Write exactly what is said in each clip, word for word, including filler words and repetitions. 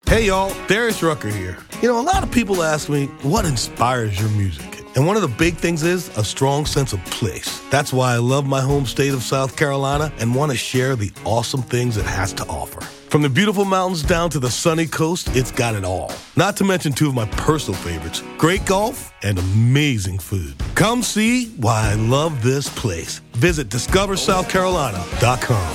Hey y'all, Darius Rucker here. You know, a lot of people ask me, what inspires your music? And one of the big things is a strong sense of place. That's why I love my home state of South Carolina and want to share the awesome things it has to offer. From the beautiful mountains down to the sunny coast, it's got it all. Not to mention two of my personal favorites, great golf and amazing food. Come see why I love this place. Visit discover south carolina dot com.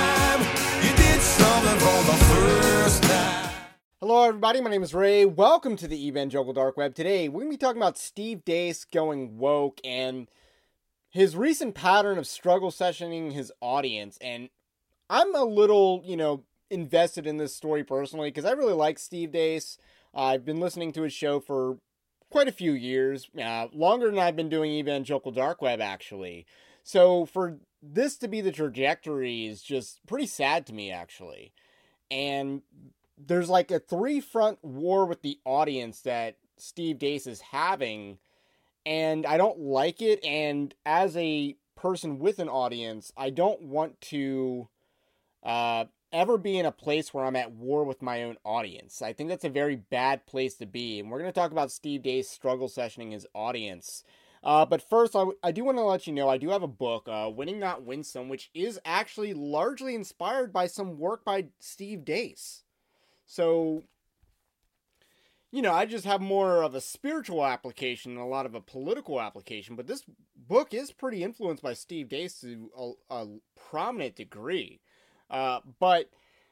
Hello everybody, my name is Ray. Welcome to the Evangelical Dark Web. Today we're going to be talking about Steve Deace going woke and his recent pattern of struggle sessioning his audience. And I'm a little, you know, invested in this story personally because I really like Steve Deace. Uh, I've been listening to his show for quite a few years, uh, longer than I've been doing Evangelical Dark Web actually. So for this to be the trajectory is just pretty sad to me actually. And there's like a three-front war with the audience that Steve Deace is having, and I don't like it, and as a person with an audience, I don't want to uh, ever be in a place where I'm at war with my own audience. I think that's a very bad place to be, and we're going to talk about Steve Deace struggle sessioning his audience. Uh, but first, I, w- I do want to let you know, I do have a book, uh, Winning Not Winsome, which is actually largely inspired by some work by Steve Deace. So, you know, I just have more of a spiritual application than a lot of a political application. But this book is pretty influenced by Steve Deace to a, a prominent degree. Uh, but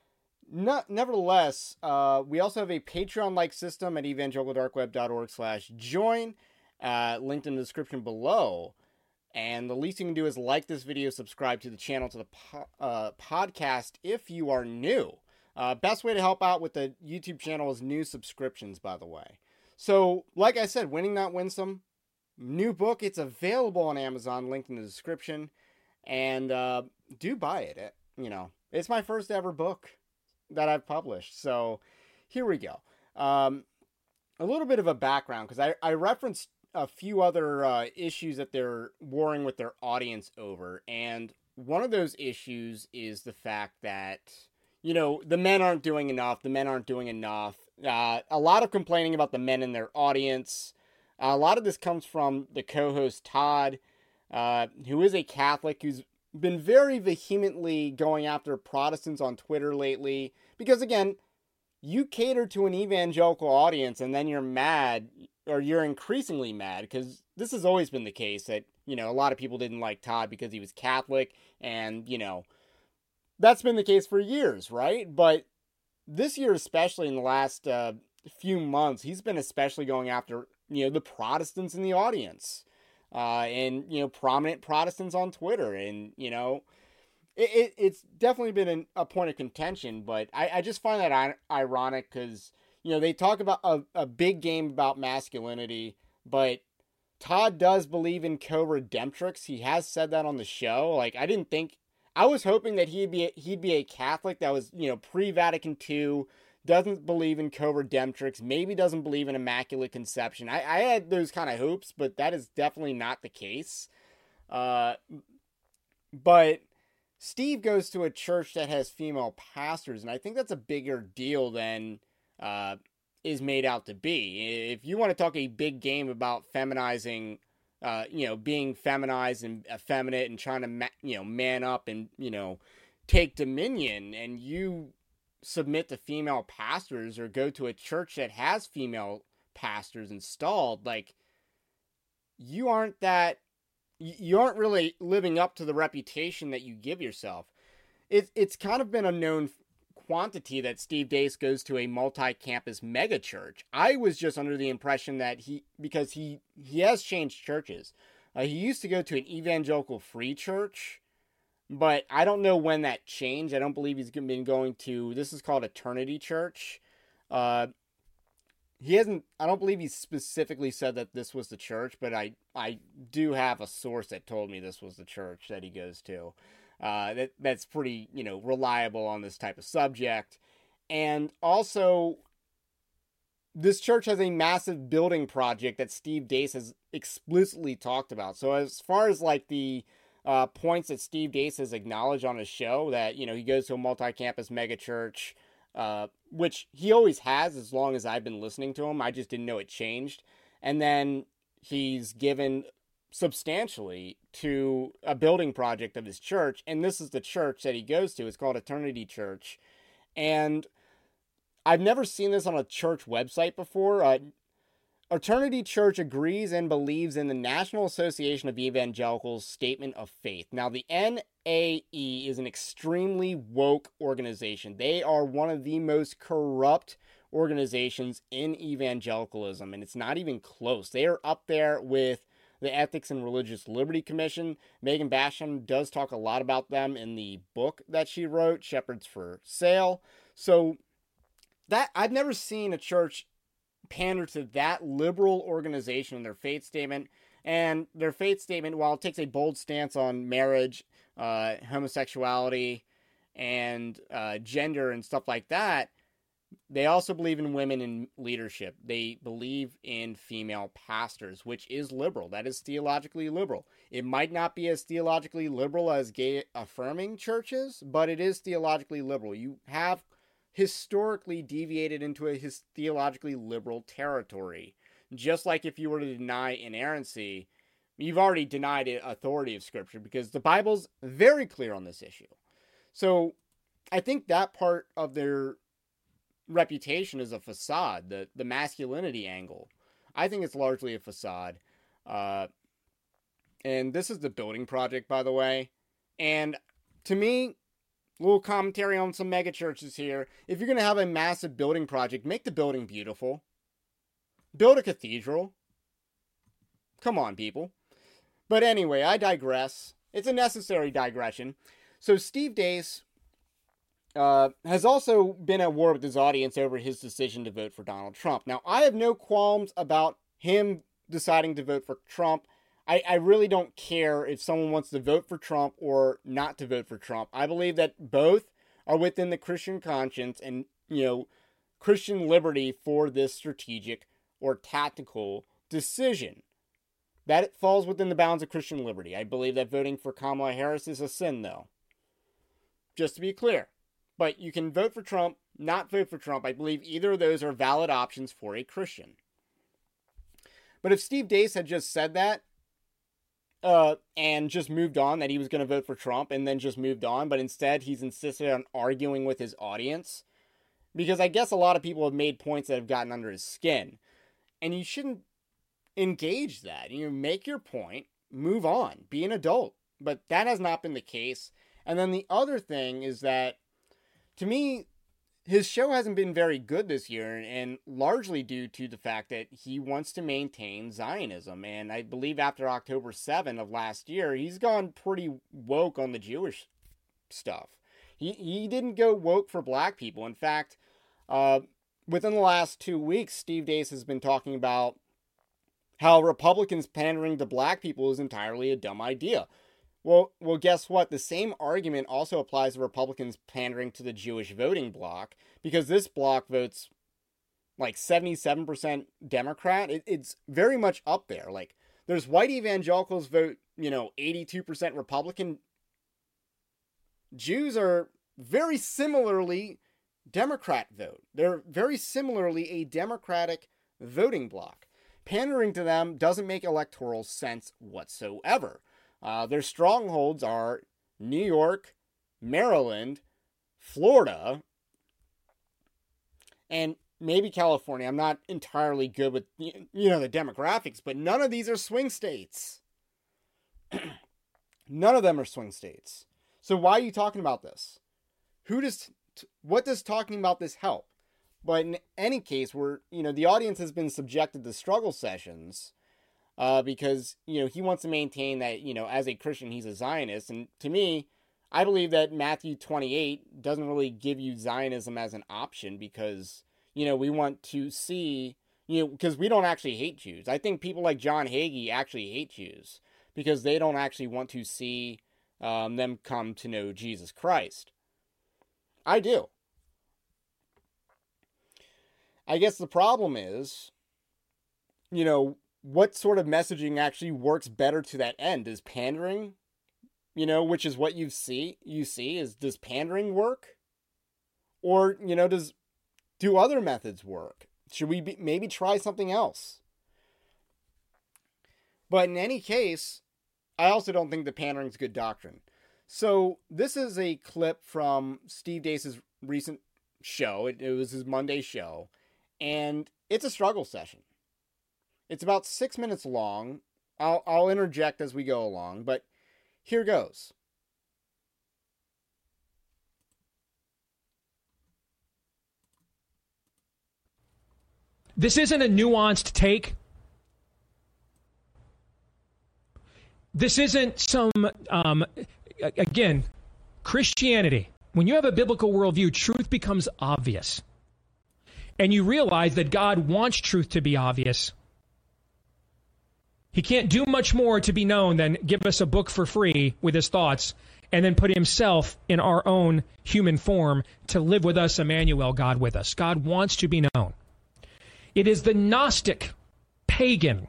not, nevertheless, uh, we also have a Patreon-like system at evangelicaldarkweb.org slash join, uh, linked in the description below. And the least you can do is like this video, subscribe to the channel, to the po- uh, podcast if you are new. Uh, best way to help out with the YouTube channel is new subscriptions, by the way. So, like I said, Winning Not Winsome, new book. It's available on Amazon, linked in the description. And uh, do buy it. it. You know, it's my first ever book that I've published. So, here we go. Um, a little bit of a background, because I, I referenced a few other uh, issues that they're warring with their audience over. And one of those issues is the fact that, you know, the men aren't doing enough. The men aren't doing enough. Uh, a lot of complaining about the men in their audience. Uh, a lot of this comes from the co-host Todd, uh, who is a Catholic, who's been very vehemently going after Protestants on Twitter lately. Because, again, you cater to an evangelical audience and then you're mad, or you're increasingly mad, because this has always been the case that, you know, a lot of people didn't like Todd because he was Catholic and, you know, that's been the case for years, right? But this year, especially in the last uh, few months, he's been especially going after, you know, the Protestants in the audience, uh, and, you know, prominent Protestants on Twitter. And, you know, it, it, it's definitely been an, a point of contention, but I, I just find that I- ironic because, you know, they talk about a, a big game about masculinity, but Todd does believe in co-redemptrix. He has said that on the show. Like, I didn't think... I was hoping that he'd be a, he'd be a Catholic that was, you know, pre-Vatican two, doesn't believe in co-redemptrix, maybe doesn't believe in Immaculate Conception. I, I had those kind of hopes, but that is definitely not the case. Uh, but Steve goes to a church that has female pastors, and I think that's a bigger deal than uh, is made out to be. If you want to talk a big game about feminizing, Uh, you know, being feminized and effeminate and trying to, ma- you know, man up and, you know, take dominion, and you submit to female pastors or go to a church that has female pastors installed, like, you aren't that, you aren't really living up to the reputation that you give yourself. It, it's kind of been a known quantity that Steve Deace goes to a multi-campus mega church. I was just under the impression that he, because he, he has changed churches. Uh, he used to go to an evangelical free church, but I don't know when that changed. I don't believe he's been going to, this is called Eternity Church. Uh, he hasn't, I don't believe he specifically said that this was the church, but I, I do have a source that told me this was the church that he goes to. Uh, that that's pretty, you know, reliable on this type of subject. And also, this church has a massive building project that Steve Deace has explicitly talked about. So as far as like the uh, points that Steve Deace has acknowledged on his show, that, you know, he goes to a multi-campus megachurch, uh, which he always has as long as I've been listening to him. I just didn't know it changed. And then he's given substantially to a building project of his church, and this is the church that he goes to. It's called Eternity Church, and I've never seen this on a church website before. Uh, Eternity Church agrees and believes in the National Association of Evangelicals Statement of Faith. Now, the N A E is an extremely woke organization. They are one of the most corrupt organizations in evangelicalism, and it's not even close. They are up there with the Ethics and Religious Liberty Commission. Megan Basham does talk a lot about them in the book that she wrote, Shepherds for Sale. So that I've never seen a church pander to that liberal organization in their faith statement. And their faith statement, while it takes a bold stance on marriage, uh, homosexuality, and uh, gender and stuff like that, they also believe in women in leadership. They believe in female pastors, which is liberal. That is theologically liberal. It might not be as theologically liberal as gay-affirming churches, but it is theologically liberal. You have historically deviated into a his theologically liberal territory. Just like if you were to deny inerrancy, you've already denied the authority of Scripture, because the Bible's very clear on this issue. So I think that part of their reputation is a facade, the the masculinity angle. I think it's largely a facade. Uh, and this is the building project, by the way. And to me, a little commentary on some mega churches here. If you're going to have a massive building project, make the building beautiful. Build a cathedral. Come on, people. But anyway, I digress. It's a necessary digression. So Steve Deace Uh, has also been at war with his audience over his decision to vote for Donald Trump. Now, I have no qualms about him deciding to vote for Trump. I, I really don't care if someone wants to vote for Trump or not to vote for Trump. I believe that both are within the Christian conscience and, you know, Christian liberty for this strategic or tactical decision. That it falls within the bounds of Christian liberty. I believe that voting for Kamala Harris is a sin, though. Just to be clear. But you can vote for Trump, not vote for Trump. I believe either of those are valid options for a Christian. But if Steve Deace had just said that, uh, and just moved on, that he was going to vote for Trump, and then just moved on, but instead he's insisted on arguing with his audience, because I guess a lot of people have made points that have gotten under his skin, and you shouldn't engage that. You know, make your point, move on, be an adult. But that has not been the case. And then the other thing is that, to me, his show hasn't been very good this year, and largely due to the fact that he wants to maintain Zionism. And I believe after October seventh of last year, he's gone pretty woke on the Jewish stuff. He he didn't go woke for black people. In fact, uh, within the last two weeks, Steve Deace has been talking about how Republicans pandering to black people is entirely a dumb idea. Well, well, guess what? The same argument also applies to Republicans pandering to the Jewish voting bloc, because this bloc votes like seventy-seven percent Democrat. It, it's very much up there. Like, there's white evangelicals vote, you know, eighty-two percent Republican. Jews are very similarly Democrat vote. They're very similarly a Democratic voting bloc. Pandering to them doesn't make electoral sense whatsoever. Uh, their strongholds are New York, Maryland, Florida, and maybe California. I'm not entirely good with, you know, the demographics, but none of these are swing states. None of them are swing states. So why are you talking about this? Who does, what does talking about this help? But in any case, we're, you know, the audience has been subjected to struggle sessions. Uh, because, you know, he wants to maintain that, you know, as a Christian, he's a Zionist. And to me, I believe that Matthew twenty-eight doesn't really give you Zionism as an option, because, you know, we want to see, you know, because we don't actually hate Jews. I think people like John Hagee actually hate Jews because they don't actually want to see um, them come to know Jesus Christ. I do. I guess the problem is, you know, what sort of messaging actually works better to that end? Is pandering, you know, which is what you see, you see, is does pandering work? Or, you know, does do other methods work? Should we be, maybe try something else? But in any case, I also don't think that pandering is good doctrine. So this is a clip from Steve Deace's recent show. It, it was his Monday show. And it's a struggle session. It's about six minutes long. I'll, I'll interject as we go along, but here goes. This isn't a nuanced take. This isn't some, um, again, Christianity. When you have a biblical worldview, truth becomes obvious. And you realize that God wants truth to be obvious. He can't do much more to be known than give us a book for free with his thoughts and then put himself in our own human form to live with us, Emmanuel, God with us. God wants to be known. It is the Gnostic, pagan,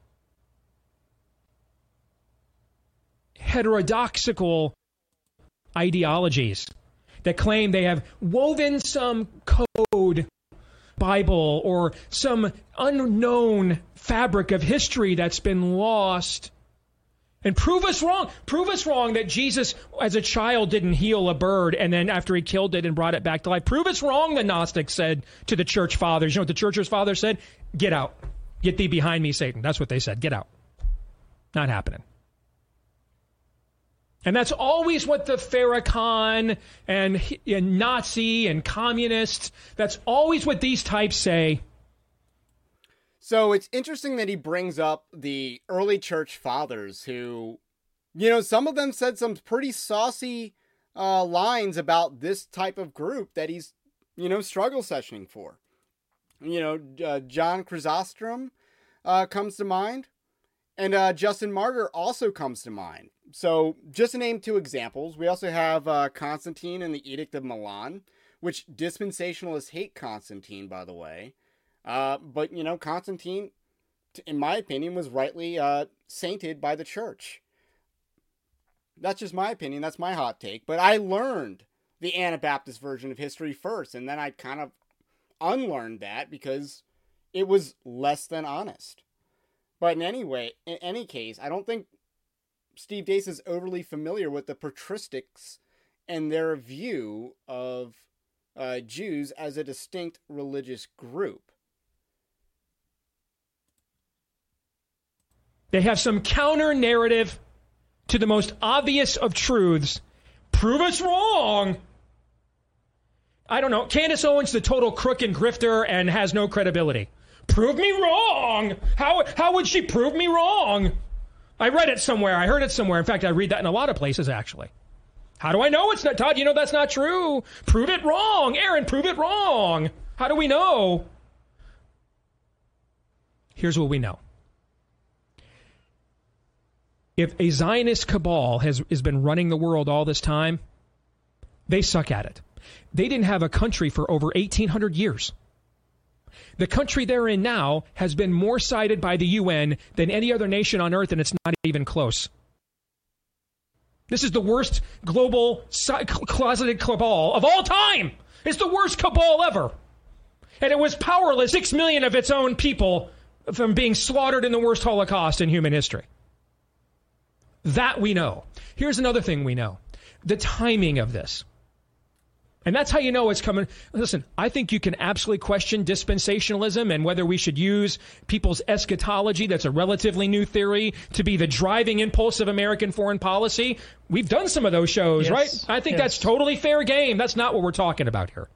heterodoxical ideologies that claim they have woven some code, Bible, or some unknown fabric of history that's been lost. And prove us wrong. Prove us wrong that Jesus, as a child, didn't heal a bird and then after he killed it and brought it back to life. Prove us wrong, the Gnostics said to the church fathers. You know what the church's fathers said? Get out. Get thee behind me, Satan. That's what they said. Get out. Not happening. And that's always what the Farrakhan and, and Nazi and communists, that's always what these types say. So it's interesting that he brings up the early church fathers who, you know, some of them said some pretty saucy uh, lines about this type of group that he's, you know, struggle sessioning for. You know, uh, John Chrysostom uh, comes to mind, and uh, Justin Martyr also comes to mind. So just to name two examples, we also have uh, Constantine and the Edict of Milan, which dispensationalists hate Constantine, by the way. Uh, but, you know, Constantine, in my opinion, was rightly uh, sainted by the church. That's just my opinion. That's my hot take. But I learned the Anabaptist version of history first, and then I kind of unlearned that because it was less than honest. But in any way, in any case, I don't think Steve Deace is overly familiar with the patristics and their view of uh, Jews as a distinct religious group. They have some counter narrative to the most obvious of truths. Prove us wrong. I don't know. Candace Owens, the total crook and grifter and has no credibility. Prove me wrong. How, how would she prove me wrong? I read it somewhere. I heard it somewhere. In fact, I read that in a lot of places, actually. How do I know it's not? Todd, you know that's not true. Prove it wrong. Aaron, prove it wrong. How do we know? Here's what we know. If a Zionist cabal has, has been running the world all this time, they suck at it. They didn't have a country for over eighteen hundred years. The country they're in now has been more cited by the U N than any other nation on earth, and it's not even close. This is the worst global closeted cabal of all time. It's the worst cabal ever. And it was powerless, six million of its own people from being slaughtered in the worst Holocaust in human history. That we know. Here's another thing we know. The timing of this. And that's how you know it's coming. Listen, I think you can absolutely question dispensationalism and whether we should use people's eschatology, that's a relatively new theory, to be the driving impulse of American foreign policy. We've done some of those shows, yes, right? I think yes. That's totally fair game. That's not what we're talking about here.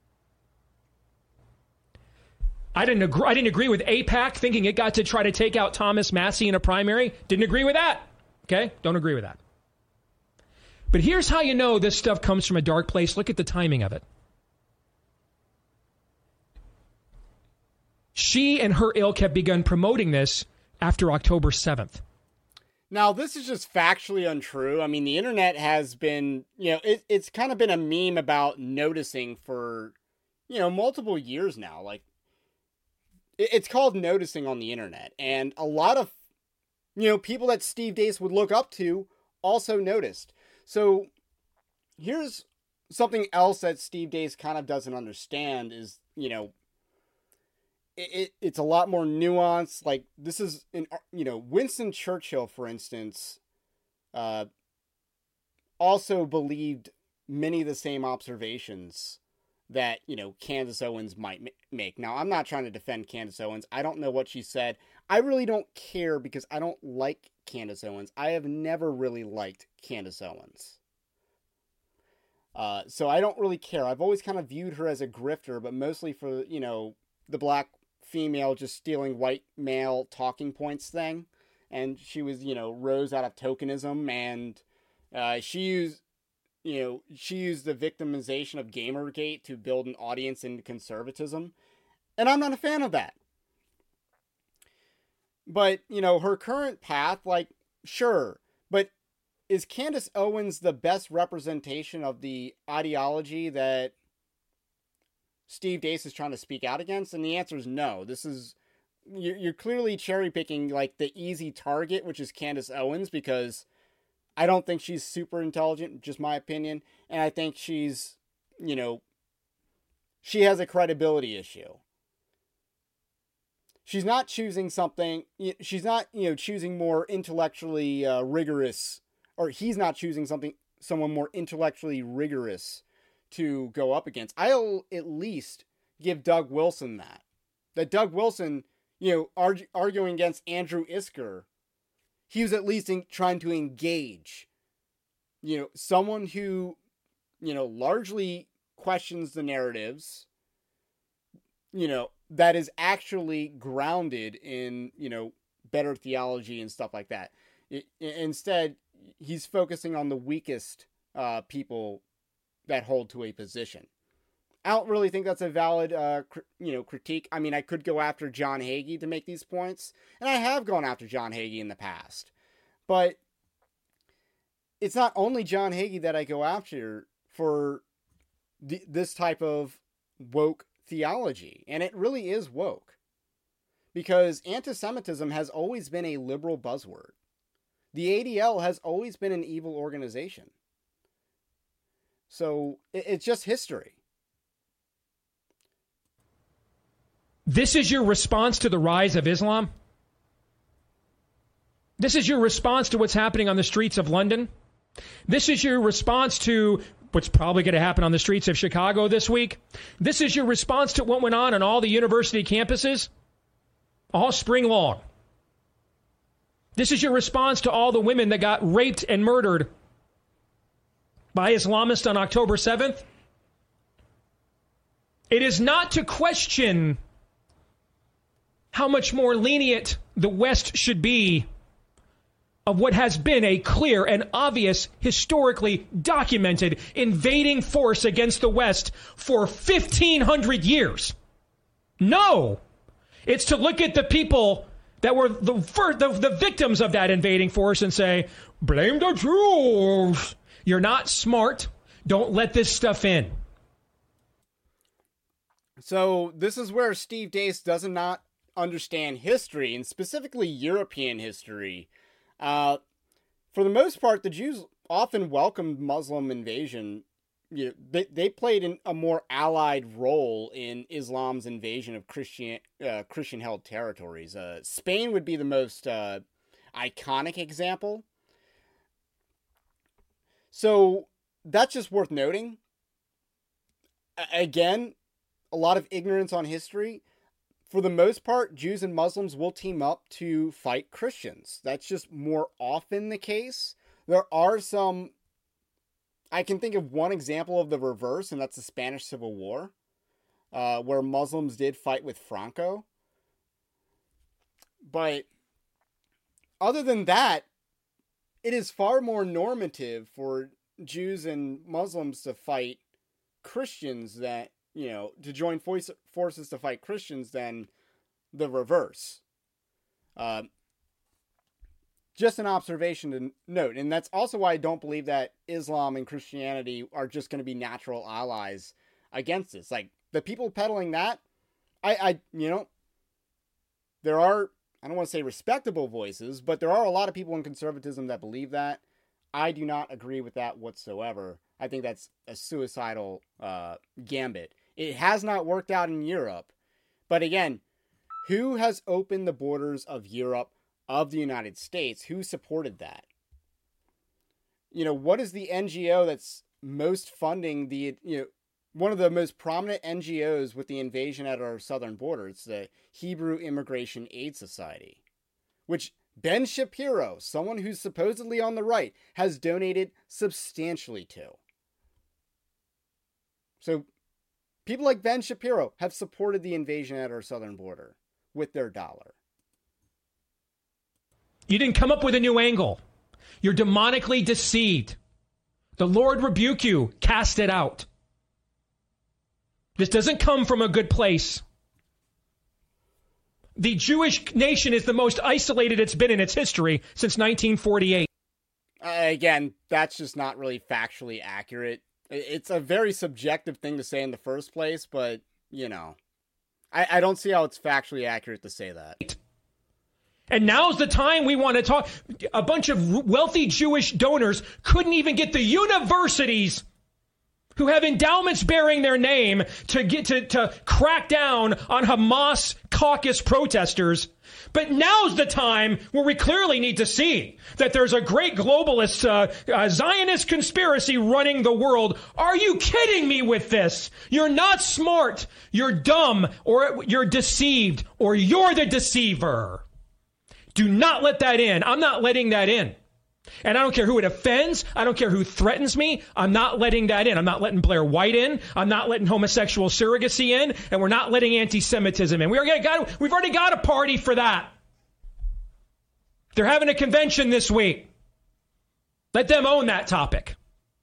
I didn't agree, I didn't agree with AIPAC thinking it got to try to take out Thomas Massie in a primary. Didn't agree with that. Okay? Don't agree with that. But here's how you know this stuff comes from a dark place. Look at the timing of it. She and her ilk have begun promoting this after October seventh. Now, this is just factually untrue. I mean, the internet has been, you know, it, it's kind of been a meme about noticing for, you know, multiple years now. Like, it, it's called noticing on the internet. And a lot of, you know, people that Steve Deace would look up to also noticed. So here's something else that Steve Deace kind of doesn't understand is, you know, it, it it's a lot more nuanced. Like, this is, an, you know, Winston Churchill, for instance, uh, also believed many of the same observations that, you know, Candace Owens might make. Now, I'm not trying to defend Candace Owens. I don't know what she said. I really don't care because I don't like Candace Owens. I have never really liked Candace Owens. Uh, so I don't really care. I've always kind of viewed her as a grifter, but mostly for, you know, the black female just stealing white male talking points thing. And she was, you know, rose out of tokenism, and uh, she used, you know, she used the victimization of Gamergate to build an audience into conservatism. And I'm not a fan of that. But, you know, her current path, like, sure. But is Candace Owens the best representation of the ideology that Steve Deace is trying to speak out against? And the answer is no. This is, you're clearly cherry picking, like, the easy target, which is Candace Owens, because I don't think she's super intelligent, just my opinion. And I think she's, you know, she has a credibility issue. She's not choosing something, she's not, you know, choosing more intellectually uh, rigorous, or he's not choosing something, someone more intellectually rigorous to go up against. I'll at least give Doug Wilson that. That Doug Wilson, you know, argue, arguing against Andrew Isker, he was at least in, trying to engage, you know, someone who, you know, largely questions the narratives, you know, that is actually grounded in, you know, better theology and stuff like that. It, instead, he's focusing on the weakest uh, people that hold to a position. I don't really think that's a valid, uh, cr- you know, critique. I mean, I could go after John Hagee to make these points, and I have gone after John Hagee in the past. But it's not only John Hagee that I go after for th- this type of woke theology, and it really is woke. Because anti-Semitism has always been a liberal buzzword. The A D L has always been an evil organization. So it- it's just history. This is your response to the rise of Islam? This is your response to what's happening on the streets of London? This is your response to what's probably going to happen on the streets of Chicago this week? This is your response to what went on on all the university campuses all spring long? This is your response to all the women that got raped and murdered by Islamists on October seventh? It is not to question how much more lenient the West should be of what has been a clear and obvious, historically documented invading force against the West for fifteen hundred years. No! It's to look at the people that were the, the, the victims of that invading force and say, blame the Jews. You're not smart. Don't let this stuff in. So this is where Steve Deace does not understand history, and specifically European history. Uh, for the most part, the Jews often welcomed Muslim invasion. You know, they, they played in a more allied role in Islam's invasion of Christian uh, Christian-held territories. Uh, Spain would be the most uh, iconic example. So that's just worth noting. A- again, a lot of ignorance on history. For the most part, Jews and Muslims will team up to fight Christians. That's just more often the case. There are some, I can think of one example of the reverse, and that's the Spanish Civil War, uh, where Muslims did fight with Franco. But other than that, it is far more normative for Jews and Muslims to fight Christians that, you know, to join voice, forces to fight Christians than the reverse. Uh, just an observation to note. And that's also why I don't believe that Islam and Christianity are just going to be natural allies against this. Like, the people peddling that, I, I, you know, there are, I don't want to say respectable voices, but there are a lot of people in conservatism that believe that. I do not agree with that whatsoever. I think that's a suicidal uh, gambit. It has not worked out in Europe. But again, who has opened the borders of Europe, of the United States? Who supported that? You know, what is the N G O that's most funding the, you know, one of the most prominent N G Os with the invasion at our southern border? It's the Hebrew Immigration Aid Society, which Ben Shapiro, someone who's supposedly on the right, has donated substantially to. So people like Ben Shapiro have supported the invasion at our southern border with their dollar. You didn't come up with a new angle. You're demonically deceived. The Lord rebuke you. Cast it out. This doesn't come from a good place. The Jewish nation is the most isolated it's been in its history since nineteen forty-eight. Uh, again, that's just not really factually accurate. It's a very subjective thing to say in the first place, but, you know, I, I don't see how it's factually accurate to say that. And now's the time we want to talk. A bunch of wealthy Jewish donors couldn't even get the universities who have endowments bearing their name to get to, to crack down on Hamas caucus protesters. But now's the time where we clearly need to see that there's a great globalist uh, uh, Zionist conspiracy running the world. Are you kidding me with this? You're not smart. You're dumb, or you're deceived, or you're the deceiver. Do not let that in. I'm not letting that in. And I don't care who it offends. I don't care who threatens me. I'm not letting that in. I'm not letting Blair White in. I'm not letting homosexual surrogacy in. And we're not letting anti-Semitism in. We already got, we've already got a party for that. They're having a convention this week. Let them own that topic.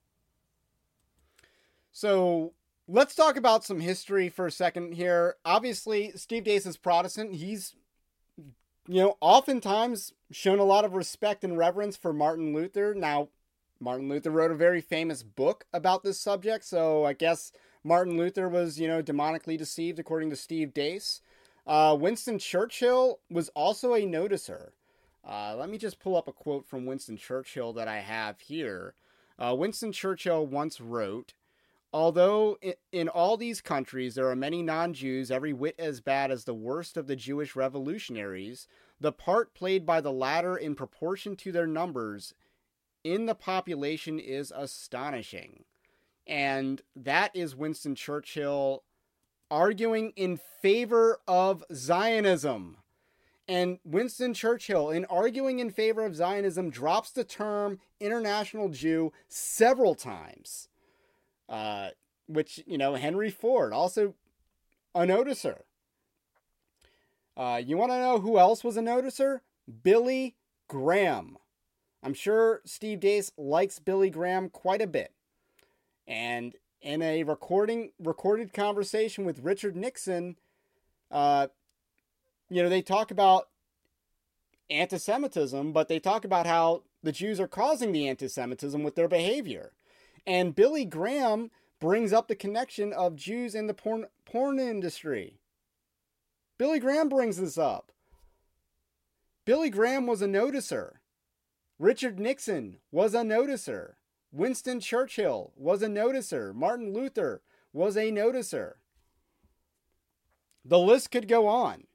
So let's talk about some history for a second here. Obviously, Steve Deace is Protestant. He's, you know, oftentimes shown a lot of respect and reverence for Martin Luther. Now, Martin Luther wrote a very famous book about this subject, so I guess Martin Luther was, you know, demonically deceived, according to Steve Deace. Uh, Winston Churchill was also a noticer. Uh, let me just pull up a quote from Winston Churchill that I have here. Uh, Winston Churchill once wrote, "Although in all these countries there are many non-Jews every whit as bad as the worst of the Jewish revolutionaries, the part played by the latter in proportion to their numbers in the population is astonishing." And that is Winston Churchill arguing in favor of Zionism. And Winston Churchill, in arguing in favor of Zionism, drops the term international Jew several times. Uh, which, you know, Henry Ford, also a noticer. Uh, you want to know who else was a noticer? Billy Graham. I'm sure Steve Deace likes Billy Graham quite a bit. And in a recording, recorded conversation with Richard Nixon, uh, you know, they talk about anti-Semitism, but they talk about how the Jews are causing the anti-Semitism with their behavior. And Billy Graham brings up the connection of Jews in the porn, porn industry. Billy Graham brings this up. Billy Graham was a noticer. Richard Nixon was a noticer. Winston Churchill was a noticer. Martin Luther was a noticer. The list could go on.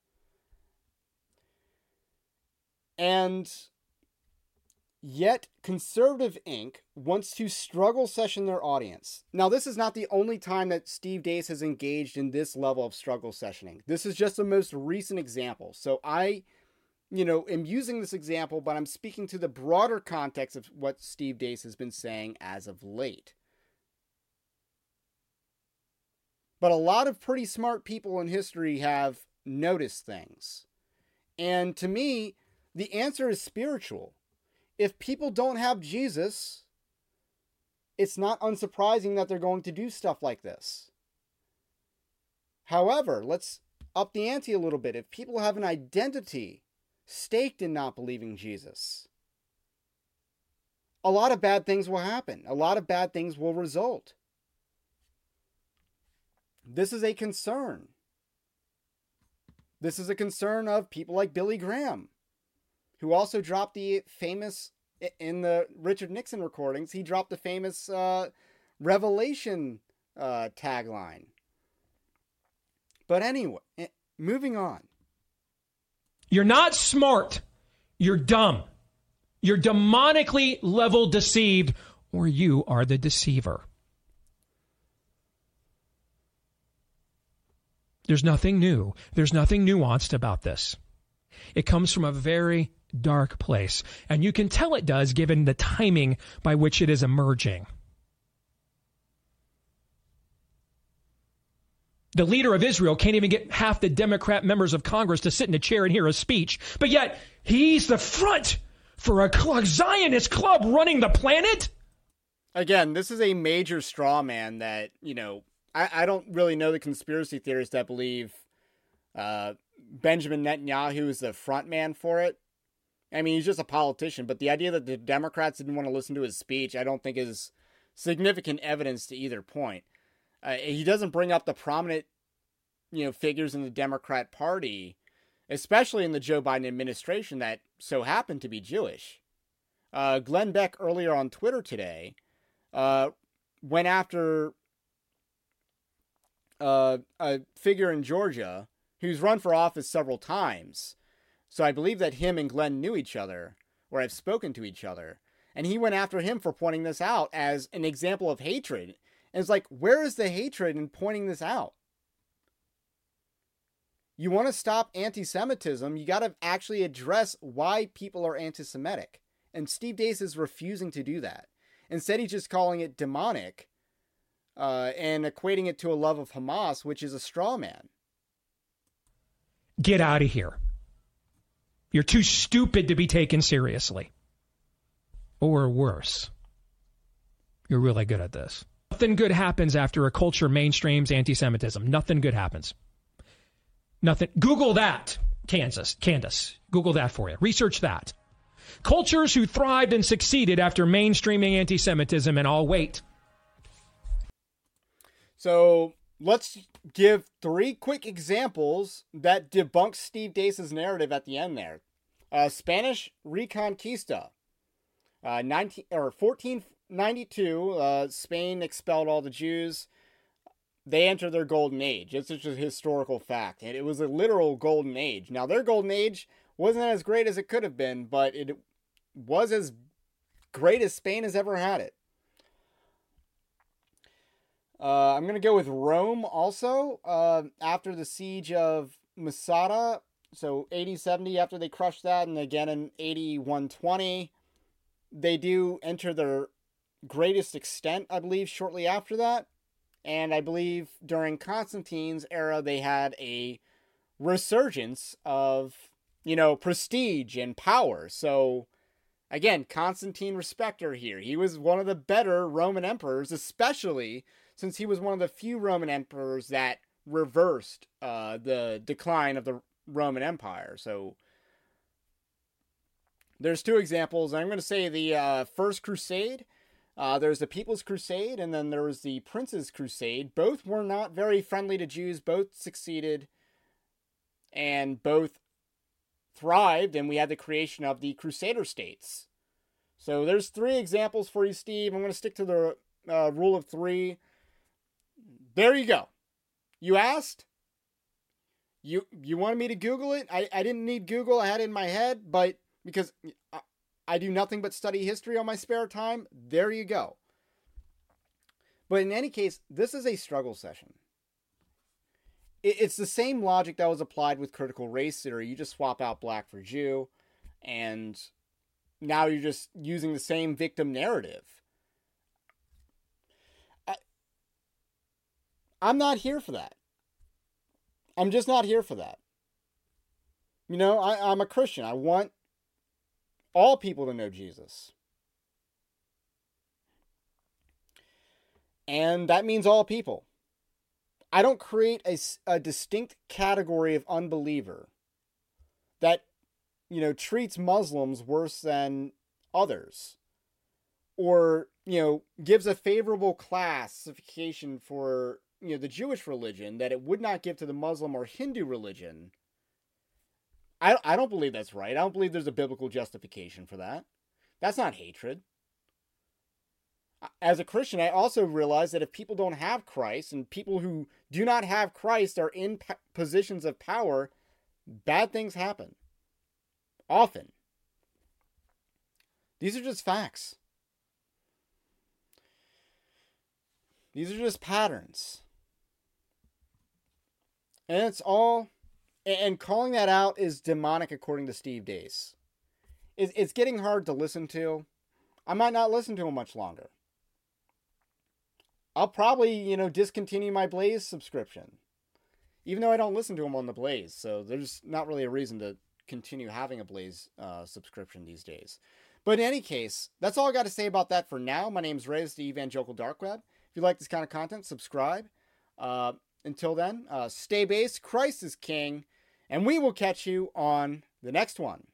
And yet, Conservative Incorporated wants to struggle session their audience. Now, this is not the only time that Steve Deace has engaged in this level of struggle sessioning. This is just the most recent example. So I, you know, am using this example, but I'm speaking to the broader context of what Steve Deace has been saying as of late. But a lot of pretty smart people in history have noticed things. And to me, the answer is spiritual. If people don't have Jesus, it's not unsurprising that they're going to do stuff like this. However, let's up the ante a little bit. If people have an identity staked in not believing Jesus, a lot of bad things will happen. A lot of bad things will result. This is a concern. This is a concern of people like Billy Graham, who also dropped the famous in the Richard Nixon recordings, he dropped the famous uh, Revelation uh, tagline. But anyway, moving on. You're not smart. You're dumb. You're demonically level deceived, or you are the deceiver. There's nothing new. There's nothing nuanced about this. It comes from a very dark place, and you can tell it does given the timing by which it is emerging. The leader of Israel can't even get half the Democrat members of Congress to sit in a chair and hear a speech, but yet he's the front for a cl- Zionist club running the planet? Again, this is a major straw man that, you know, I, I don't really know the conspiracy theorists that believe uh, Benjamin Netanyahu is the front man for it. I mean, he's just a politician, but the idea that the Democrats didn't want to listen to his speech, I don't think is significant evidence to either point. Uh, he doesn't bring up the prominent, you know, figures in the Democrat Party, especially in the Joe Biden administration that so happen to be Jewish. Uh, Glenn Beck earlier on Twitter today uh, went after uh, a figure in Georgia who's run for office several times. So I believe that him and Glenn knew each other, or have spoken to each other. And he went after him for pointing this out as an example of hatred. And it's like, where is the hatred in pointing this out? You want to stop anti-Semitism, you got to actually address why people are anti-Semitic. And Steve Deace is refusing to do that. Instead, he's just calling it demonic uh, and equating it to a love of Hamas, which is a straw man. Get out of here. You're too stupid to be taken seriously. Or worse, you're really good at this. Nothing good happens after a culture mainstreams anti-Semitism. Nothing good happens. Nothing. Google that, Kansas, Candace. Google that for you. Research that. Cultures who thrived and succeeded after mainstreaming anti-Semitism, and I'll wait. So let's give three quick examples that debunk Steve Deace's narrative at the end there. Uh, Spanish Reconquista. Uh, nineteen or fourteen ninety-two, uh, Spain expelled all the Jews. They entered their golden age. It's just a historical fact. And it was a literal golden age. Now, their golden age wasn't as great as it could have been, but it was as great as Spain has ever had it. Uh, I'm going to go with Rome also. Uh, after the siege of Masada, so A D seventy after they crushed that, and again in A D one twenty, they do enter their greatest extent, I believe, shortly after that. And I believe during Constantine's era, they had a resurgence of, you know, prestige and power. So, again, Constantine respecter here. He was one of the better Roman emperors, especially since he was one of the few Roman emperors that reversed uh, the decline of the Roman Empire. So, there's two examples. I'm going to say the uh, First Crusade. Uh, there's the People's Crusade, and then there was the Prince's Crusade. Both were not very friendly to Jews. Both succeeded, and both thrived, and we had the creation of the Crusader states. So there's three examples for you, Steve. I'm going to stick to the uh, rule of three. There you go. You asked. You you wanted me to Google it. I, I didn't need Google. I had it in my head, but because I, I do nothing but study history on my spare time, there you go. But in any case, this is a struggle session. It, it's the same logic that was applied with critical race theory. You just swap out black for Jew, and now you're just using the same victim narrative. I, I'm not here for that. I'm just not here for that. You know, I, I'm a Christian. I want all people to know Jesus. And that means all people. I don't create a, a distinct category of unbeliever that, you know, treats Muslims worse than others. Or, you know, gives a favorable classification for, you know, the Jewish religion that it would not give to the Muslim or Hindu religion. I, I don't believe that's right. I don't believe there's a biblical justification for that. That's not hatred. As a Christian, I also realize that if people don't have Christ and people who do not have Christ are in p- positions of power, bad things happen. Often. These are just facts. These are just patterns. And it's all, and calling that out is demonic according to Steve Deace. It's, it's getting hard to listen to. I might not listen to him much longer. I'll probably, you know, discontinue my Blaze subscription. Even though I don't listen to him on the Blaze. So there's not really a reason to continue having a Blaze uh, subscription these days. But in any case, that's all I got to say about that for now. My name's Ray, the Evangelical Dark Web. If you like this kind of content, subscribe. Uh, until then, uh, stay based. Christ is King. And we will catch you on the next one.